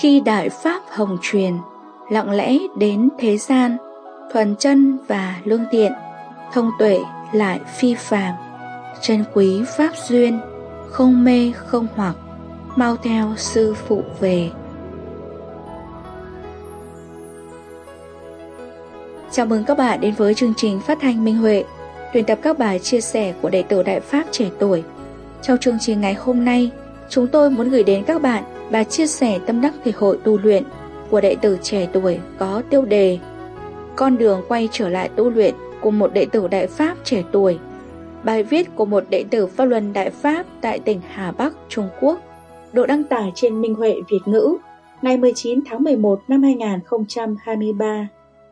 Khi Đại Pháp hồng truyền, lặng lẽ đến thế gian, thuần chân và lương thiện, thông tuệ lại phi phàm, chân quý pháp duyên, không mê không hoặc, mau theo sư phụ về. Chào mừng các bạn đến với chương trình phát thanh Minh Huệ, tuyển tập các bài chia sẻ của đệ tử Đại Pháp trẻ tuổi. Trong chương trình ngày hôm nay, chúng tôi muốn gửi đến các bạn bài chia sẻ tâm đắc thể hội tu luyện của đệ tử trẻ tuổi có tiêu đề Con đường quay trở lại tu luyện của một đệ tử Đại Pháp trẻ tuổi. Bài viết của một đệ tử Pháp Luân Đại Pháp tại tỉnh Hà Bắc, Trung Quốc, được đăng tải trên Minh Huệ Việt ngữ ngày 19 tháng 11 năm 2023.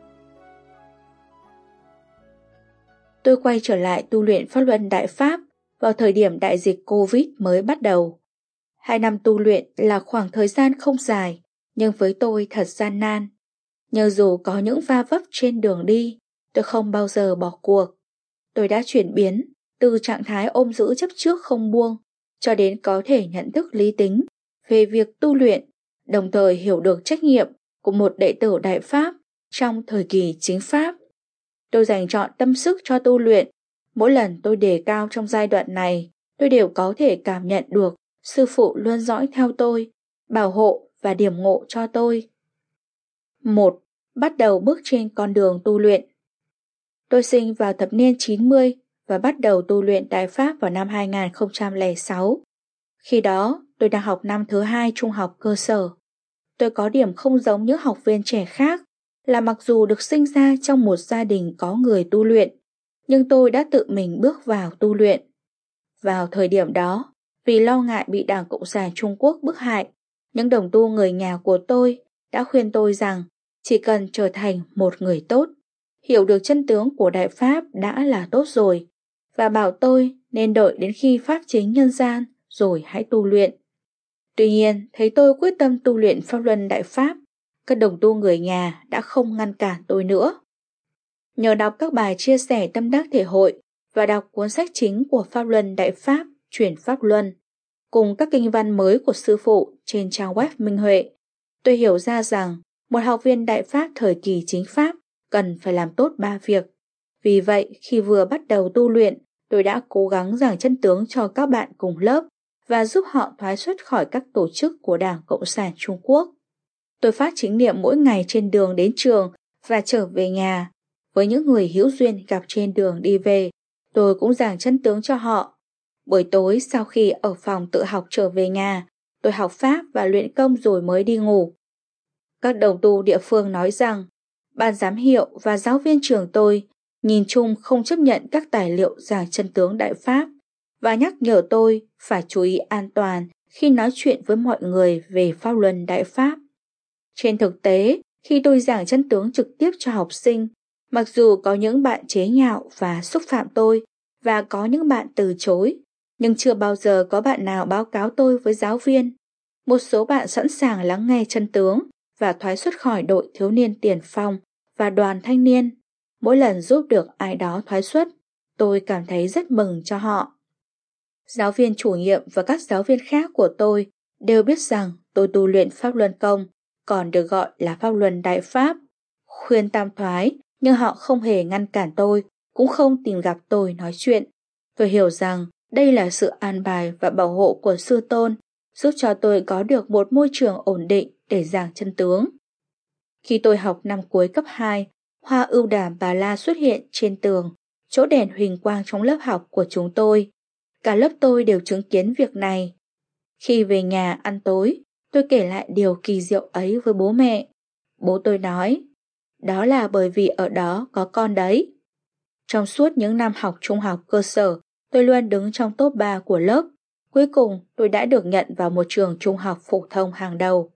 Tôi quay trở lại tu luyện Pháp Luân Đại Pháp vào thời điểm đại dịch Covid mới bắt đầu. 2 năm tu luyện là khoảng thời gian không dài, nhưng với tôi thật gian nan. Nhưng dù có những va vấp trên đường đi, tôi không bao giờ bỏ cuộc. Tôi đã chuyển biến từ trạng thái ôm giữ chấp trước không buông, cho đến có thể nhận thức lý tính về việc tu luyện, đồng thời hiểu được trách nhiệm của một đệ tử Đại Pháp trong thời kỳ chính Pháp. Tôi dành trọn tâm sức cho tu luyện. Mỗi lần tôi đề cao trong giai đoạn này, tôi đều có thể cảm nhận được sư phụ luôn dõi theo tôi, bảo hộ và điểm ngộ cho tôi. 1. Bắt đầu bước trên con đường tu luyện. Tôi sinh vào thập niên 90 và bắt đầu tu luyện Đại Pháp vào năm 2006. Khi đó, tôi đang học năm thứ 2 trung học cơ sở. Tôi có điểm không giống những học viên trẻ khác là mặc dù được sinh ra trong một gia đình có người tu luyện, nhưng tôi đã tự mình bước vào tu luyện. Vào thời điểm đó, vì lo ngại bị Đảng Cộng sản Trung Quốc bức hại, những đồng tu người nhà của tôi đã khuyên tôi rằng chỉ cần trở thành một người tốt, hiểu được chân tướng của Đại Pháp đã là tốt rồi, và bảo tôi nên đợi đến khi Pháp chính nhân gian rồi hãy tu luyện. Tuy nhiên, thấy tôi quyết tâm tu luyện Pháp Luân Đại Pháp, các đồng tu người nhà đã không ngăn cản tôi nữa. Nhờ đọc các bài chia sẻ tâm đắc thể hội và đọc cuốn sách chính của Pháp Luân Đại Pháp Chuyển Pháp Luân, cùng các kinh văn mới của sư phụ trên trang web Minh Huệ, tôi hiểu ra rằng một học viên Đại Pháp thời kỳ chính Pháp cần phải làm tốt 3 việc. Vì vậy, khi vừa bắt đầu tu luyện, tôi đã cố gắng giảng chân tướng cho các bạn cùng lớp và giúp họ thoái xuất khỏi các tổ chức của Đảng Cộng sản Trung Quốc. Tôi phát chính niệm mỗi ngày trên đường đến trường và trở về nhà. Với những người hữu duyên gặp trên đường đi về, tôi cũng giảng chân tướng cho họ. Buổi tối sau khi ở phòng tự học trở về nhà, tôi học Pháp và luyện công rồi mới đi ngủ. Các đồng tu địa phương nói rằng, ban giám hiệu và giáo viên trường tôi nhìn chung không chấp nhận các tài liệu giảng chân tướng Đại Pháp và nhắc nhở tôi phải chú ý an toàn khi nói chuyện với mọi người về Pháp Luân Đại Pháp. Trên thực tế, khi tôi giảng chân tướng trực tiếp cho học sinh, mặc dù có những bạn chế nhạo và xúc phạm tôi và có những bạn từ chối, nhưng chưa bao giờ có bạn nào báo cáo tôi với giáo viên. Một số bạn sẵn sàng lắng nghe chân tướng và thoái xuất khỏi đội thiếu niên tiền phong và đoàn thanh niên. Mỗi lần giúp được ai đó thoái xuất, tôi cảm thấy rất mừng cho họ. Giáo viên chủ nhiệm và các giáo viên khác của tôi đều biết rằng tôi tu luyện Pháp Luân Công, còn được gọi là Pháp Luân Đại Pháp, khuyên tam thoái, nhưng họ không hề ngăn cản tôi, cũng không tìm gặp tôi nói chuyện. Tôi hiểu rằng đây là sự an bài và bảo hộ của sư tôn, giúp cho tôi có được một môi trường ổn định để giảng chân tướng. Khi tôi học năm cuối cấp 2, hoa ưu đàm Bà La xuất hiện trên tường, chỗ đèn huỳnh quang trong lớp học của chúng tôi. Cả lớp tôi đều chứng kiến việc này. Khi về nhà ăn tối, tôi kể lại điều kỳ diệu ấy với bố mẹ. Bố tôi nói, đó là bởi vì ở đó có con đấy. Trong suốt những năm học trung học cơ sở, tôi luôn đứng trong top 3 của lớp. Cuối cùng, tôi đã được nhận vào một trường trung học phổ thông hàng đầu.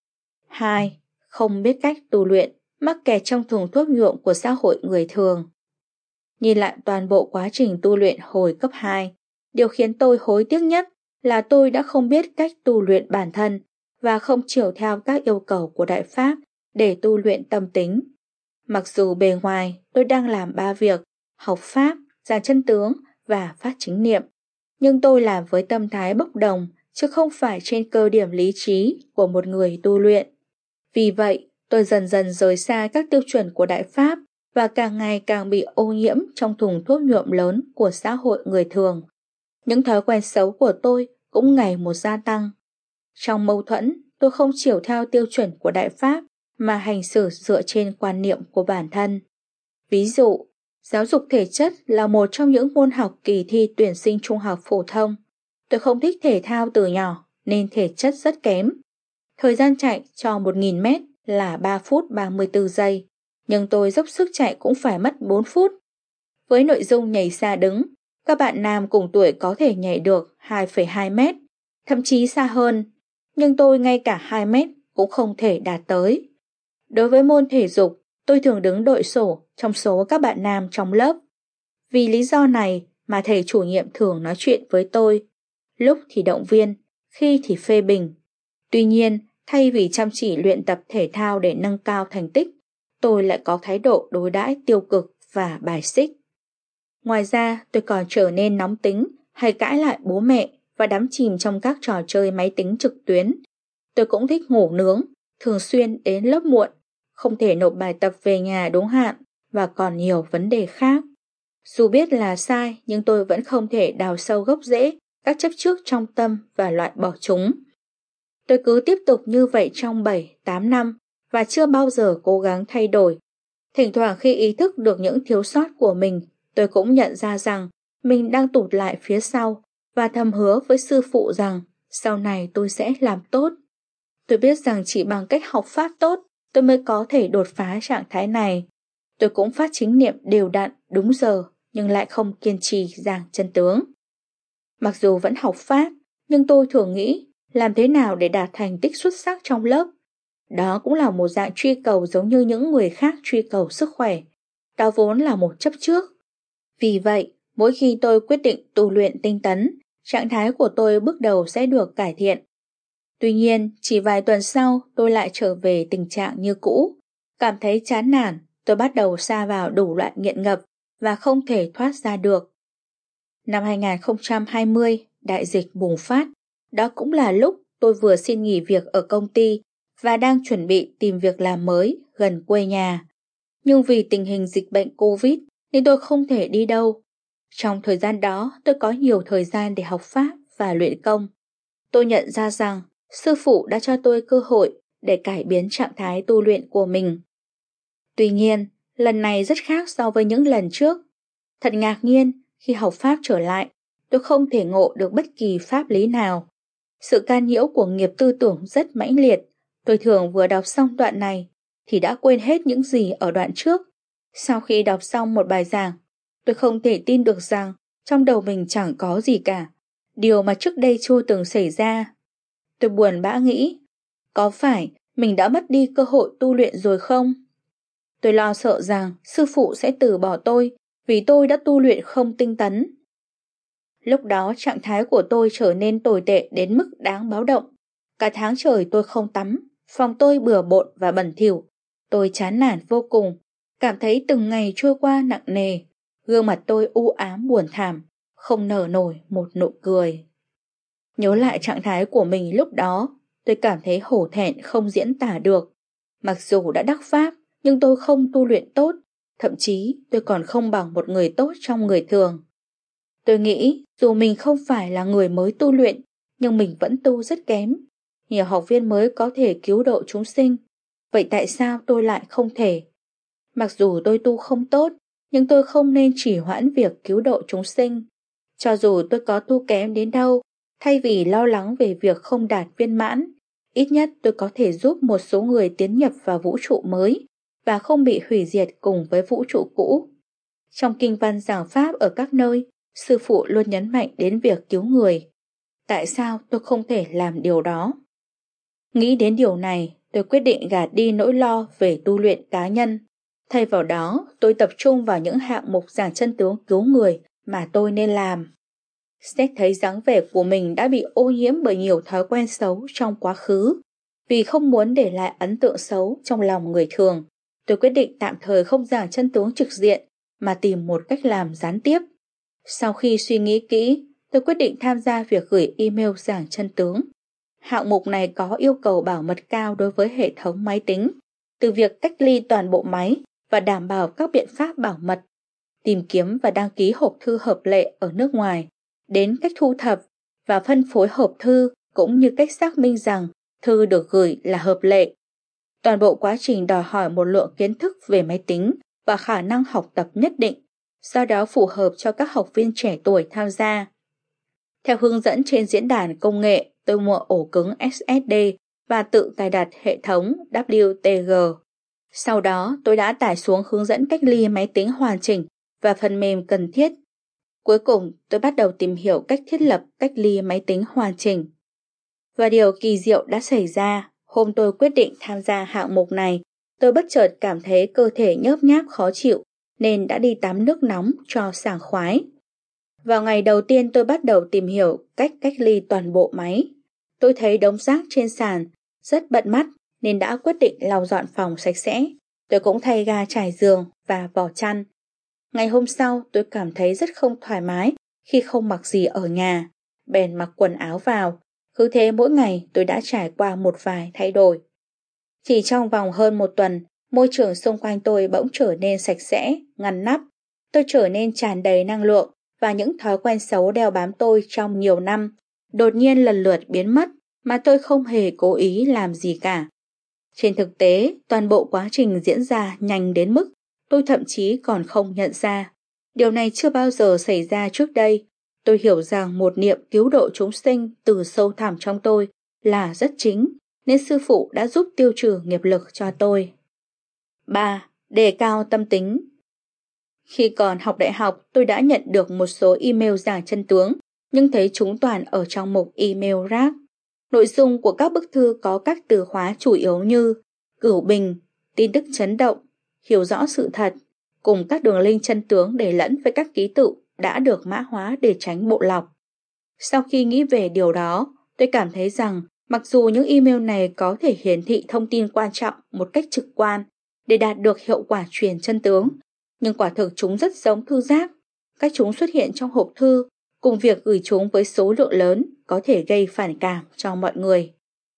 2. Không biết cách tu luyện, mắc kẹt trong thùng thuốc nhuộm của xã hội người thường. Nhìn lại toàn bộ quá trình tu luyện hồi cấp 2, điều khiến tôi hối tiếc nhất là tôi đã không biết cách tu luyện bản thân và không chiều theo các yêu cầu của Đại Pháp để tu luyện tâm tính. Mặc dù bề ngoài tôi đang làm 3 việc, học Pháp, giảng chân tướng và phát chính niệm, nhưng tôi làm với tâm thái bốc đồng, chứ không phải trên cơ điểm lý trí của một người tu luyện. Vì vậy, tôi dần dần rời xa các tiêu chuẩn của Đại Pháp và càng ngày càng bị ô nhiễm trong thùng thuốc nhuộm lớn của xã hội người thường. Những thói quen xấu của tôi cũng ngày một gia tăng. Trong mâu thuẫn, tôi không chiều theo tiêu chuẩn của Đại Pháp mà hành xử dựa trên quan niệm của bản thân. Ví dụ, giáo dục thể chất là một trong những môn học kỳ thi tuyển sinh trung học phổ thông. Tôi không thích thể thao từ nhỏ nên thể chất rất kém. Thời gian chạy cho 1.000 mét là 3 phút 34 giây, nhưng tôi dốc sức chạy cũng phải mất 4 phút. Với nội dung nhảy xa đứng, các bạn nam cùng tuổi có thể nhảy được 2,2 mét, thậm chí xa hơn, nhưng tôi ngay cả 2 mét cũng không thể đạt tới. Đối với môn thể dục, tôi thường đứng đội sổ trong số các bạn nam trong lớp. Vì lý do này mà thầy chủ nhiệm thường nói chuyện với tôi, lúc thì động viên, khi thì phê bình. Tuy nhiên, thay vì chăm chỉ luyện tập thể thao để nâng cao thành tích, tôi lại có thái độ đối đãi tiêu cực và bài xích. Ngoài ra, tôi còn trở nên nóng tính hay cãi lại bố mẹ và đắm chìm trong các trò chơi máy tính trực tuyến. Tôi cũng thích ngủ nướng, thường xuyên đến lớp muộn, không thể nộp bài tập về nhà đúng hạn và còn nhiều vấn đề khác. Dù biết là sai nhưng tôi vẫn không thể đào sâu gốc rễ các chấp trước trong tâm và loại bỏ chúng. Tôi cứ tiếp tục như vậy trong 7-8 năm và chưa bao giờ cố gắng thay đổi. Thỉnh thoảng khi ý thức được những thiếu sót của mình, tôi cũng nhận ra rằng mình đang tụt lại phía sau và thầm hứa với sư phụ rằng sau này tôi sẽ làm tốt. Tôi biết rằng chỉ bằng cách học pháp tốt, tôi mới có thể đột phá trạng thái này. Tôi cũng phát chính niệm đều đặn, đúng giờ, nhưng lại không kiên trì giảng chân tướng. Mặc dù vẫn học pháp, nhưng tôi thường nghĩ làm thế nào để đạt thành tích xuất sắc trong lớp. Đó cũng là một dạng truy cầu giống như những người khác truy cầu sức khỏe. Đó vốn là một chấp trước. Vì vậy, mỗi khi tôi quyết định tu luyện tinh tấn, trạng thái của tôi bước đầu sẽ được cải thiện. Tuy nhiên, chỉ vài tuần sau tôi lại trở về tình trạng như cũ. Cảm thấy chán nản, tôi bắt đầu sa vào đủ loại nghiện ngập và không thể thoát ra được. Năm 2020, đại dịch bùng phát. Đó cũng là lúc tôi vừa xin nghỉ việc ở công ty và đang chuẩn bị tìm việc làm mới gần quê nhà. Nhưng vì tình hình dịch bệnh Covid nên tôi không thể đi đâu. Trong thời gian đó, tôi có nhiều thời gian để học pháp và luyện công. Tôi nhận ra rằng sư phụ đã cho tôi cơ hội để cải biến trạng thái tu luyện của mình. Tuy nhiên, lần này rất khác so với những lần trước. Thật ngạc nhiên khi học pháp trở lại, tôi không thể ngộ được bất kỳ pháp lý nào. Sự can nhiễu của nghiệp tư tưởng rất mãnh liệt. Tôi thường vừa đọc xong đoạn này thì đã quên hết những gì ở đoạn trước. Sau khi đọc xong một bài giảng, tôi không thể tin được rằng trong đầu mình chẳng có gì cả, điều mà trước đây chưa từng xảy ra. Tôi buồn bã nghĩ, có phải mình đã mất đi cơ hội tu luyện rồi không? Tôi lo sợ rằng sư phụ sẽ từ bỏ tôi vì tôi đã tu luyện không tinh tấn. Lúc đó trạng thái của tôi trở nên tồi tệ đến mức đáng báo động. Cả tháng trời tôi không tắm, phòng tôi bừa bộn và bẩn thỉu. Tôi chán nản vô cùng, cảm thấy từng ngày trôi qua nặng nề. Gương mặt tôi u ám buồn thảm, không nở nổi một nụ cười. Nhớ lại trạng thái của mình lúc đó, tôi cảm thấy hổ thẹn không diễn tả được. Mặc dù đã đắc pháp, nhưng tôi không tu luyện tốt, thậm chí tôi còn không bằng một người tốt trong người thường. Tôi nghĩ dù mình không phải là người mới tu luyện, nhưng mình vẫn tu rất kém. Nhiều học viên mới có thể cứu độ chúng sinh, vậy tại sao tôi lại không thể? Mặc dù tôi tu không tốt, nhưng tôi không nên chỉ hoãn việc cứu độ chúng sinh. Cho dù tôi có tu kém đến đâu, thay vì lo lắng về việc không đạt viên mãn, ít nhất tôi có thể giúp một số người tiến nhập vào vũ trụ mới và không bị hủy diệt cùng với vũ trụ cũ. Trong kinh văn giảng pháp ở các nơi, sư phụ luôn nhấn mạnh đến việc cứu người. Tại sao tôi không thể làm điều đó? Nghĩ đến điều này, tôi quyết định gạt đi nỗi lo về tu luyện cá nhân. Thay vào đó, tôi tập trung vào những hạng mục giảng chân tướng cứu người mà tôi nên làm. Xét thấy dáng vẻ của mình đã bị ô nhiễm bởi nhiều thói quen xấu trong quá khứ. Vì không muốn để lại ấn tượng xấu trong lòng người thường, tôi quyết định tạm thời không giảng chân tướng trực diện mà tìm một cách làm gián tiếp. Sau khi suy nghĩ kỹ, tôi quyết định tham gia việc gửi email giảng chân tướng. Hạng mục này có yêu cầu bảo mật cao đối với hệ thống máy tính, từ việc cách ly toàn bộ máy và đảm bảo các biện pháp bảo mật, tìm kiếm và đăng ký hộp thư hợp lệ ở nước ngoài, đến cách thu thập và phân phối hộp thư cũng như cách xác minh rằng thư được gửi là hợp lệ. Toàn bộ quá trình đòi hỏi một lượng kiến thức về máy tính và khả năng học tập nhất định, do đó phù hợp cho các học viên trẻ tuổi tham gia. Theo hướng dẫn trên diễn đàn công nghệ, tôi mua ổ cứng SSD và tự cài đặt hệ thống WTG. Sau đó, tôi đã tải xuống hướng dẫn cách ly máy tính hoàn chỉnh và phần mềm cần thiết. Cuối cùng, tôi bắt đầu tìm hiểu cách thiết lập cách ly máy tính hoàn chỉnh. Và điều kỳ diệu đã xảy ra. Hôm tôi quyết định tham gia hạng mục này, tôi bất chợt cảm thấy cơ thể nhớp nháp khó chịu nên đã đi tắm nước nóng cho sảng khoái. Vào ngày đầu tiên tôi bắt đầu tìm hiểu cách cách ly toàn bộ máy. Tôi thấy đống rác trên sàn rất bận mắt nên đã quyết định lau dọn phòng sạch sẽ. Tôi cũng thay ga trải giường và vỏ chăn. Ngày hôm sau tôi cảm thấy rất không thoải mái khi không mặc gì ở nhà, bèn mặc quần áo vào. Cứ thế mỗi ngày tôi đã trải qua một vài thay đổi. Chỉ trong vòng hơn một tuần, môi trường xung quanh tôi bỗng trở nên sạch sẽ, ngăn nắp. Tôi trở nên tràn đầy năng lượng và những thói quen xấu đeo bám tôi trong nhiều năm đột nhiên lần lượt biến mất mà tôi không hề cố ý làm gì cả. Trên thực tế, toàn bộ quá trình diễn ra nhanh đến mức tôi thậm chí còn không nhận ra. Điều này chưa bao giờ xảy ra trước đây. Tôi hiểu rằng một niệm cứu độ chúng sinh từ sâu thẳm trong tôi là rất chính, nên sư phụ đã giúp tiêu trừ nghiệp lực cho tôi. 3. Đề cao tâm tính. Khi còn học đại học, tôi đã nhận được một số email giảng chân tướng, nhưng thấy chúng toàn ở trong mục email rác. Nội dung của các bức thư có các từ khóa chủ yếu như cửu bình, tin tức chấn động, hiểu rõ sự thật, cùng các đường link chân tướng để lẫn với các ký tự đã được mã hóa để tránh bộ lọc. Sau khi nghĩ về điều đó, tôi cảm thấy rằng mặc dù những email này có thể hiển thị thông tin quan trọng một cách trực quan để đạt được hiệu quả truyền chân tướng, nhưng quả thực chúng rất giống thư rác. Cách chúng xuất hiện trong hộp thư cùng việc gửi chúng với số lượng lớn có thể gây phản cảm cho mọi người.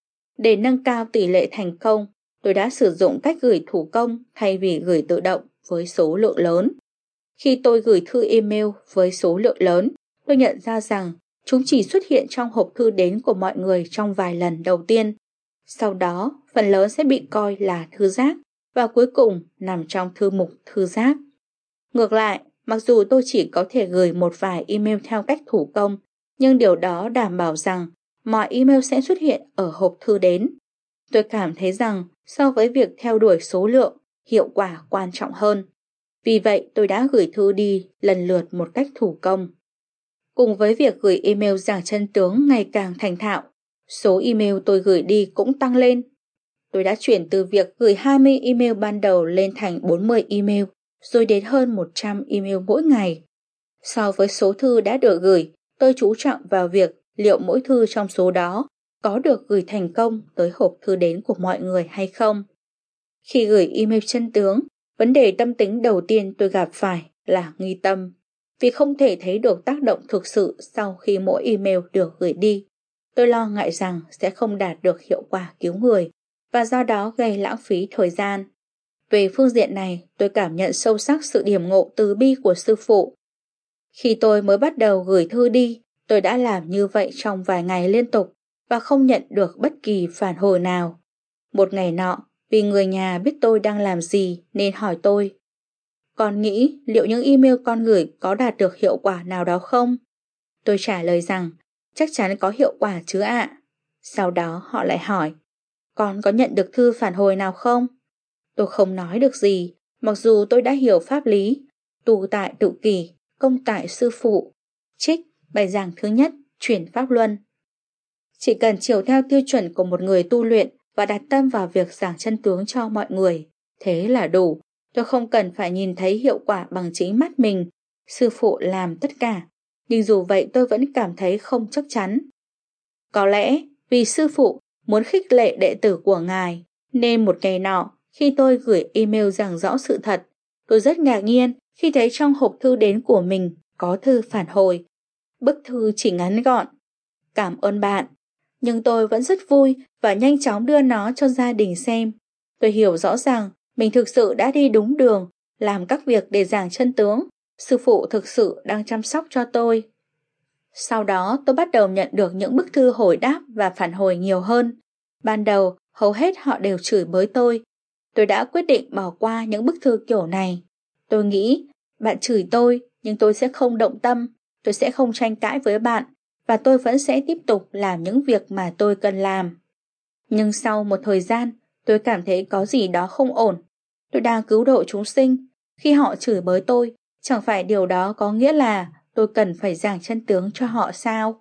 Để nâng cao tỷ lệ thành công, tôi đã sử dụng cách gửi thủ công thay vì gửi tự động với số lượng lớn. Khi tôi gửi thư email với số lượng lớn, tôi nhận ra rằng chúng chỉ xuất hiện trong hộp thư đến của mọi người trong vài lần đầu tiên. Sau đó, phần lớn sẽ bị coi là thư rác và cuối cùng nằm trong thư mục thư rác. Ngược lại, mặc dù tôi chỉ có thể gửi một vài email theo cách thủ công, nhưng điều đó đảm bảo rằng mọi email sẽ xuất hiện ở hộp thư đến. Tôi cảm thấy rằng so với việc theo đuổi số lượng, hiệu quả quan trọng hơn. Vì vậy tôi đã gửi thư đi lần lượt một cách thủ công. Cùng với việc gửi email giảng chân tướng ngày càng thành thạo, số email tôi gửi đi cũng tăng lên. Tôi đã chuyển từ việc gửi 20 email ban đầu lên thành 40 email, rồi đến hơn 100 email mỗi ngày. So với số thư đã được gửi, tôi chú trọng vào việc liệu mỗi thư trong số đó có được gửi thành công tới hộp thư đến của mọi người hay không. Khi gửi email chân tướng, vấn đề tâm tính đầu tiên tôi gặp phải là nghi tâm. Vì không thể thấy được tác động thực sự sau khi mỗi email được gửi đi, tôi lo ngại rằng sẽ không đạt được hiệu quả cứu người và do đó gây lãng phí thời gian. Về phương diện này, tôi cảm nhận sâu sắc sự điểm ngộ từ bi của sư phụ. Khi tôi mới bắt đầu gửi thư đi, tôi đã làm như vậy trong vài ngày liên tục và không nhận được bất kỳ phản hồi nào. Một ngày nọ, vì người nhà biết tôi đang làm gì nên hỏi tôi: "Con nghĩ liệu những email con gửi có đạt được hiệu quả nào đó không?" Tôi trả lời rằng chắc chắn có hiệu quả chứ ạ. Sau đó họ lại hỏi: "Con có nhận được thư phản hồi nào không?" Tôi không nói được gì, mặc dù tôi đã hiểu pháp lý tu tại tự kỷ, công tại sư phụ, trích bài giảng thứ nhất, chuyển pháp luân. Chỉ cần chiều theo tiêu chuẩn của một người tu luyện và đặt tâm vào việc giảng chân tướng cho mọi người, thế là đủ. Tôi không cần phải nhìn thấy hiệu quả bằng chính mắt mình. Sư phụ làm tất cả, nhưng dù vậy tôi vẫn cảm thấy không chắc chắn. Có lẽ vì sư phụ muốn khích lệ đệ tử của ngài, nên một ngày nọ, khi tôi gửi email giảng rõ sự thật, tôi rất ngạc nhiên khi thấy trong hộp thư đến của mình có thư phản hồi. Bức thư chỉ ngắn gọn: cảm ơn bạn. Nhưng tôi vẫn rất vui và nhanh chóng đưa nó cho gia đình xem. Tôi hiểu rõ rằng mình thực sự đã đi đúng đường, làm các việc để giảng chân tướng. Sư phụ thực sự đang chăm sóc cho tôi. Sau đó tôi bắt đầu nhận được những bức thư hồi đáp và phản hồi nhiều hơn. Ban đầu, hầu hết họ đều chửi bới tôi. Tôi đã quyết định bỏ qua những bức thư kiểu này. Tôi nghĩ, bạn chửi tôi, nhưng tôi sẽ không động tâm. Tôi sẽ không tranh cãi với bạn, và tôi vẫn sẽ tiếp tục làm những việc mà tôi cần làm. Nhưng sau một thời gian, tôi cảm thấy có gì đó không ổn. Tôi đang cứu độ chúng sinh. Khi họ chửi bới tôi, chẳng phải điều đó có nghĩa là tôi cần phải giảng chân tướng cho họ sao?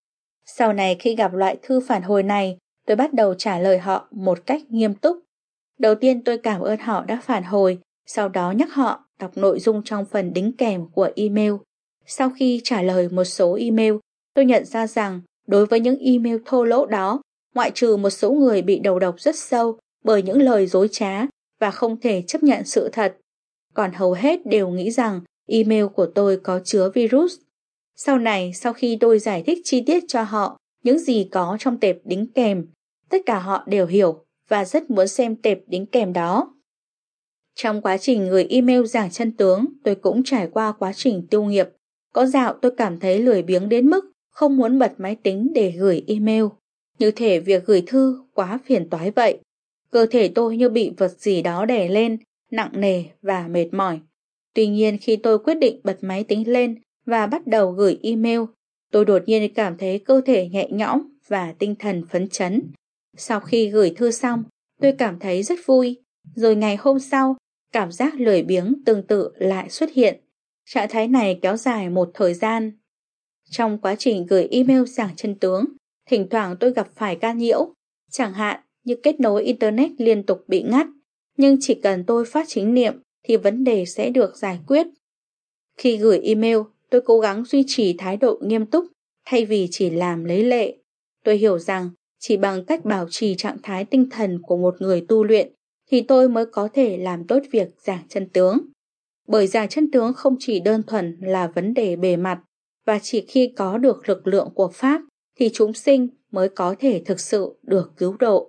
Sau này khi gặp loại thư phản hồi này, tôi bắt đầu trả lời họ một cách nghiêm túc. Đầu tiên tôi cảm ơn họ đã phản hồi, sau đó nhắc họ đọc nội dung trong phần đính kèm của email. Sau khi trả lời một số email, tôi nhận ra rằng đối với những email thô lỗ đó, ngoại trừ một số người bị đầu độc rất sâu bởi những lời dối trá và không thể chấp nhận sự thật, còn hầu hết đều nghĩ rằng email của tôi có chứa virus. Sau này, sau khi tôi giải thích chi tiết cho họ những gì có trong tệp đính kèm, tất cả họ đều hiểu và rất muốn xem tệp đính kèm đó. Trong quá trình gửi email giảng chân tướng, tôi cũng trải qua quá trình tiêu nghiệp. Có dạo tôi cảm thấy lười biếng đến mức không muốn bật máy tính để gửi email. Như thể việc gửi thư quá phiền toái vậy. Cơ thể tôi như bị vật gì đó đè lên, nặng nề và mệt mỏi. Tuy nhiên khi tôi quyết định bật máy tính lên và bắt đầu gửi email, tôi đột nhiên cảm thấy cơ thể nhẹ nhõm và tinh thần phấn chấn. Sau khi gửi thư xong, tôi cảm thấy rất vui. Rồi ngày hôm sau, cảm giác lười biếng tương tự lại xuất hiện. Trạng thái này kéo dài một thời gian. Trong quá trình gửi email giảng chân tướng, thỉnh thoảng tôi gặp phải can nhiễu, chẳng hạn như kết nối Internet liên tục bị ngắt. Nhưng chỉ cần tôi phát chính niệm thì vấn đề sẽ được giải quyết. Khi gửi email, tôi cố gắng duy trì thái độ nghiêm túc thay vì chỉ làm lấy lệ. Tôi hiểu rằng chỉ bằng cách bảo trì trạng thái tinh thần của một người tu luyện thì tôi mới có thể làm tốt việc giảng chân tướng. Bởi giảng chân tướng không chỉ đơn thuần là vấn đề bề mặt, và chỉ khi có được lực lượng của Pháp thì chúng sinh mới có thể thực sự được cứu độ.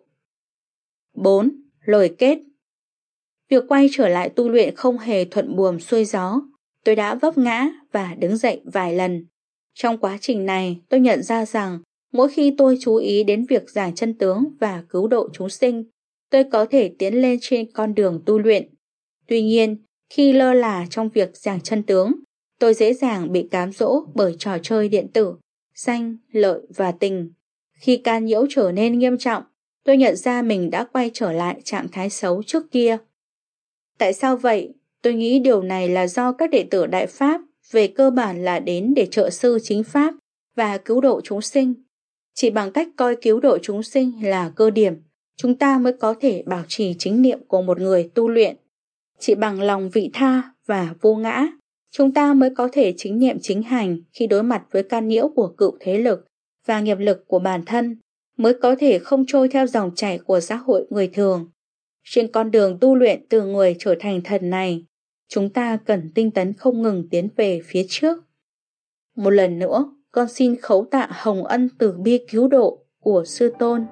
4. Lời kết. Việc quay trở lại tu luyện không hề thuận buồm xuôi gió. Tôi đã vấp ngã và đứng dậy vài lần. Trong quá trình này, tôi nhận ra rằng mỗi khi tôi chú ý đến việc giảng chân tướng và cứu độ chúng sinh, tôi có thể tiến lên trên con đường tu luyện. Tuy nhiên, khi lơ là trong việc giảng chân tướng, tôi dễ dàng bị cám dỗ bởi trò chơi điện tử, danh, lợi và tình. Khi can nhiễu trở nên nghiêm trọng, tôi nhận ra mình đã quay trở lại trạng thái xấu trước kia. Tại sao vậy? Tôi nghĩ điều này là do các đệ tử Đại Pháp về cơ bản là đến để trợ sư chính Pháp và cứu độ chúng sinh. Chỉ bằng cách coi cứu độ chúng sinh là cơ điểm, chúng ta mới có thể bảo trì chính niệm của một người tu luyện. Chỉ bằng lòng vị tha và vô ngã, chúng ta mới có thể chính niệm chính hành khi đối mặt với can nhiễu của cựu thế lực và nghiệp lực của bản thân, mới có thể không trôi theo dòng chảy của xã hội người thường. Trên con đường tu luyện từ người trở thành thần này, chúng ta cần tinh tấn không ngừng tiến về phía trước. Một lần nữa, con xin khấu tạ hồng ân từ bi cứu độ của Sư Tôn.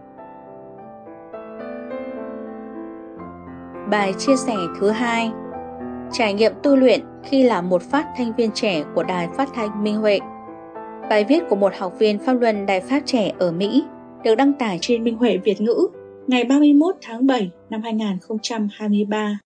Bài chia sẻ thứ 2. Trải nghiệm tu luyện khi là một phát thanh viên trẻ của Đài Phát thanh Minh Huệ. Bài viết của một học viên Pháp luân Đại Pháp trẻ ở Mỹ được đăng tải trên Minh Huệ Việt ngữ ngày 31 tháng 7 năm 2023.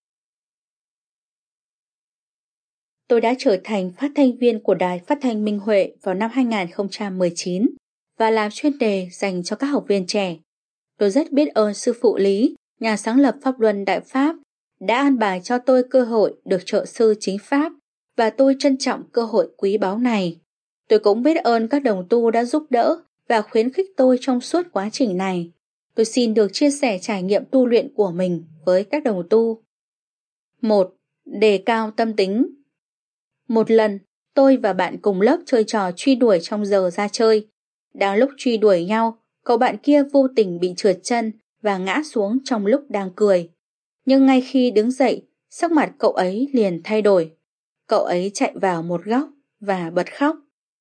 Tôi đã trở thành phát thanh viên của Đài Phát thanh Minh Huệ vào năm 2019 và làm chuyên đề dành cho các học viên trẻ. Tôi rất biết ơn Sư phụ Lý, nhà sáng lập Pháp luân Đại Pháp, đã an bài cho tôi cơ hội được trợ sư chính Pháp, và tôi trân trọng cơ hội quý báu này. Tôi cũng biết ơn các đồng tu đã giúp đỡ và khuyến khích tôi trong suốt quá trình này. Tôi xin được chia sẻ trải nghiệm tu luyện của mình với các đồng tu. 1. Đề cao tâm tính. Một lần, tôi và bạn cùng lớp chơi trò truy đuổi trong giờ ra chơi. Đang lúc truy đuổi nhau, cậu bạn kia vô tình bị trượt chân và ngã xuống trong lúc đang cười. Nhưng ngay khi đứng dậy, sắc mặt cậu ấy liền thay đổi. Cậu ấy chạy vào một góc và bật khóc.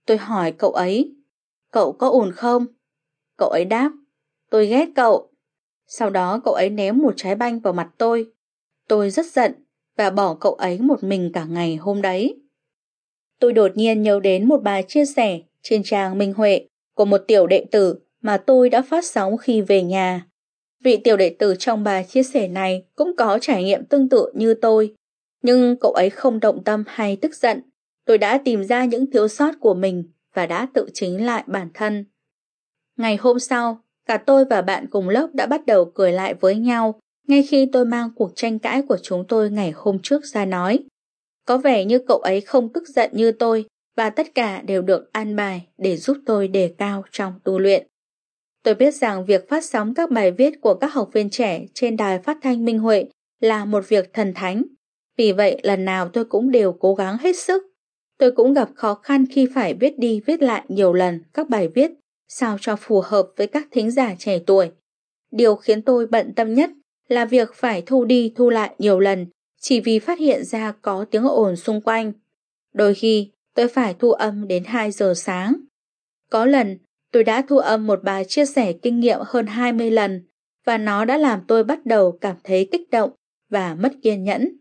Tôi hỏi cậu ấy, cậu có ổn không? Cậu ấy đáp, tôi ghét cậu. Sau đó cậu ấy ném một trái banh vào mặt tôi. Tôi rất giận và bỏ cậu ấy một mình cả ngày hôm đấy. Tôi đột nhiên nhớ đến một bài chia sẻ trên trang Minh Huệ của một tiểu đệ tử mà tôi đã phát sóng khi về nhà. Vị tiểu đệ tử trong bài chia sẻ này cũng có trải nghiệm tương tự như tôi, nhưng cậu ấy không động tâm hay tức giận. Tôi đã tìm ra những thiếu sót của mình và đã tự chính lại bản thân. Ngày hôm sau, cả tôi và bạn cùng lớp đã bắt đầu cười lại với nhau ngay khi tôi mang cuộc tranh cãi của chúng tôi ngày hôm trước ra nói. Có vẻ như cậu ấy không tức giận như tôi và tất cả đều được an bài để giúp tôi đề cao trong tu luyện. Tôi biết rằng việc phát sóng các bài viết của các học viên trẻ trên đài phát thanh Minh Huệ là một việc thần thánh. Vì vậy lần nào tôi cũng đều cố gắng hết sức. Tôi cũng gặp khó khăn khi phải viết đi viết lại nhiều lần các bài viết sao cho phù hợp với các thính giả trẻ tuổi. Điều khiến tôi bận tâm nhất là việc phải thu đi thu lại nhiều lần chỉ vì phát hiện ra có tiếng ồn xung quanh. Đôi khi tôi phải thu âm đến 2 giờ sáng. Có lần tôi đã thu âm một bài chia sẻ kinh nghiệm hơn 20 lần và nó đã làm tôi bắt đầu cảm thấy kích động và mất kiên nhẫn.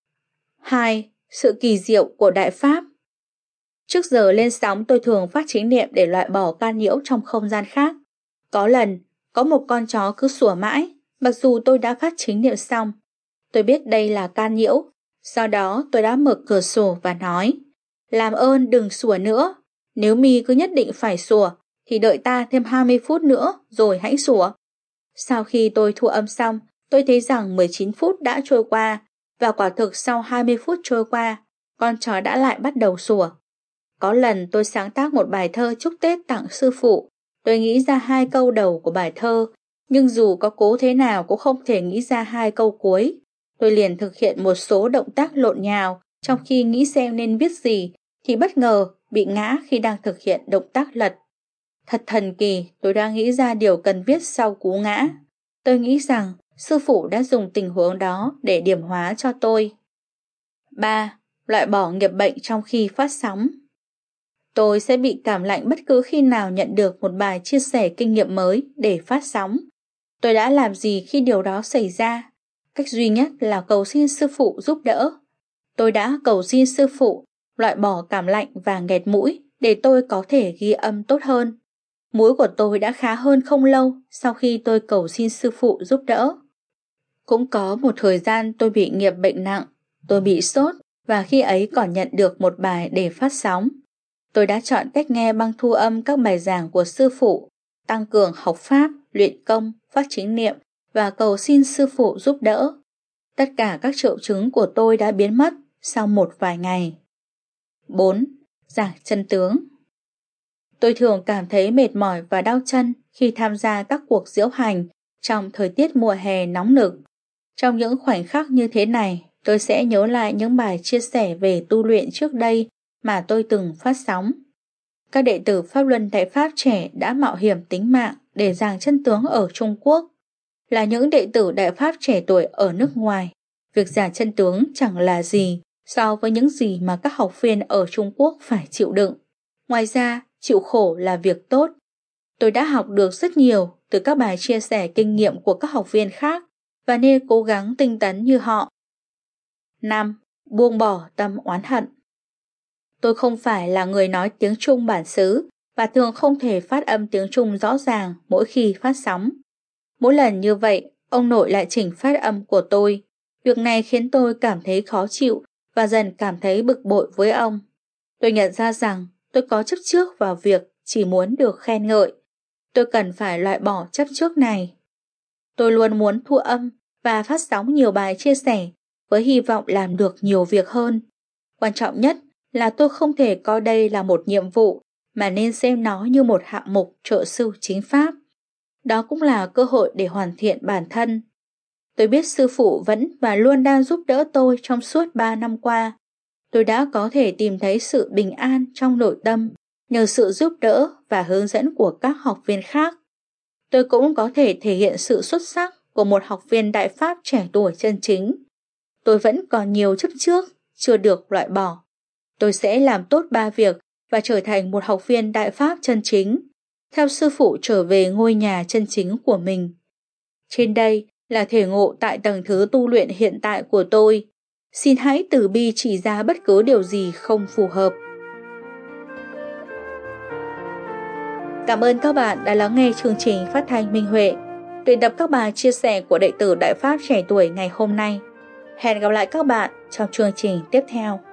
2. Sự kỳ diệu của Đại Pháp. Trước giờ lên sóng tôi thường phát chính niệm để loại bỏ can nhiễu trong không gian khác. Có lần, có một con chó cứ sủa mãi, mặc dù tôi đã phát chính niệm xong. Tôi biết đây là can nhiễu, sau đó tôi đã mở cửa sổ và nói, làm ơn đừng sủa nữa, nếu mi cứ nhất định phải sủa, thì đợi ta thêm 20 phút nữa rồi hãy sủa. Sau khi tôi thu âm xong, tôi thấy rằng 19 phút đã trôi qua, và quả thực sau 20 phút trôi qua, con chó đã lại bắt đầu sủa. Có lần tôi sáng tác một bài thơ chúc Tết tặng sư phụ, tôi nghĩ ra 2 câu đầu của bài thơ, nhưng dù có cố thế nào cũng không thể nghĩ ra 2 câu cuối. Tôi liền thực hiện một số động tác lộn nhào, trong khi nghĩ xem nên viết gì, thì bất ngờ bị ngã khi đang thực hiện động tác lật. Thật thần kỳ, tôi đã nghĩ ra điều cần viết sau cú ngã. Tôi nghĩ rằng sư phụ đã dùng tình huống đó để điểm hóa cho tôi. 3. Loại bỏ nghiệp bệnh trong khi phát sóng. Tôi sẽ bị cảm lạnh bất cứ khi nào nhận được một bài chia sẻ kinh nghiệm mới để phát sóng. Tôi đã làm gì khi điều đó xảy ra? Cách duy nhất là cầu xin sư phụ giúp đỡ. Tôi đã cầu xin sư phụ loại bỏ cảm lạnh và nghẹt mũi để tôi có thể ghi âm tốt hơn. Mũi của tôi đã khá hơn không lâu sau khi tôi cầu xin sư phụ giúp đỡ. Cũng có một thời gian tôi bị nghiệp bệnh nặng, tôi bị sốt và khi ấy còn nhận được một bài để phát sóng. Tôi đã chọn cách nghe băng thu âm các bài giảng của sư phụ, tăng cường học pháp, luyện công, phát chính niệm và cầu xin sư phụ giúp đỡ. Tất cả các triệu chứng của tôi đã biến mất sau một vài ngày. 4. Giảng chân tướng. Tôi thường cảm thấy mệt mỏi và đau chân khi tham gia các cuộc diễu hành trong thời tiết mùa hè nóng nực. Trong những khoảnh khắc như thế này, tôi sẽ nhớ lại những bài chia sẻ về tu luyện trước đây mà tôi từng phát sóng. Các đệ tử Pháp Luân Đại Pháp trẻ đã mạo hiểm tính mạng để giảng chân tướng ở Trung Quốc. Là những đệ tử Đại Pháp trẻ tuổi ở nước ngoài, việc giảng chân tướng chẳng là gì so với những gì mà các học viên ở Trung Quốc phải chịu đựng. Ngoài ra, chịu khổ là việc tốt. Tôi đã học được rất nhiều từ các bài chia sẻ kinh nghiệm của các học viên khác và nên cố gắng tinh tấn như họ. 5. Buông bỏ tâm oán hận. Tôi không phải là người nói tiếng Trung bản xứ và thường không thể phát âm tiếng Trung rõ ràng mỗi khi phát sóng. Mỗi lần như vậy, ông nội lại chỉnh phát âm của tôi. Việc này khiến tôi cảm thấy khó chịu và dần cảm thấy bực bội với ông. Tôi nhận ra rằng tôi có chấp trước vào việc chỉ muốn được khen ngợi. Tôi cần phải loại bỏ chấp trước này. Tôi luôn muốn thu âm và phát sóng nhiều bài chia sẻ với hy vọng làm được nhiều việc hơn. Quan trọng nhất là tôi không thể coi đây là một nhiệm vụ mà nên xem nó như một hạng mục trợ sư chính pháp. Đó cũng là cơ hội để hoàn thiện bản thân. Tôi biết sư phụ vẫn và luôn đang giúp đỡ tôi trong suốt 3 năm qua. Tôi đã có thể tìm thấy sự bình an trong nội tâm nhờ sự giúp đỡ và hướng dẫn của các học viên khác. Tôi cũng có thể thể hiện sự xuất sắc của một học viên Đại Pháp trẻ tuổi chân chính. Tôi vẫn còn nhiều chấp trước chưa được loại bỏ. Tôi sẽ làm tốt 3 việc và trở thành một học viên Đại Pháp chân chính, theo sư phụ trở về ngôi nhà chân chính của mình. Trên đây là thể ngộ tại tầng thứ tu luyện hiện tại của tôi. Xin hãy từ bi chỉ ra bất cứ điều gì không phù hợp. Cảm ơn các bạn đã lắng nghe chương trình phát thanh Minh Huệ, tuyển tập các bài chia sẻ của đệ tử Đại Pháp trẻ tuổi ngày hôm nay. Hẹn gặp lại các bạn trong chương trình tiếp theo.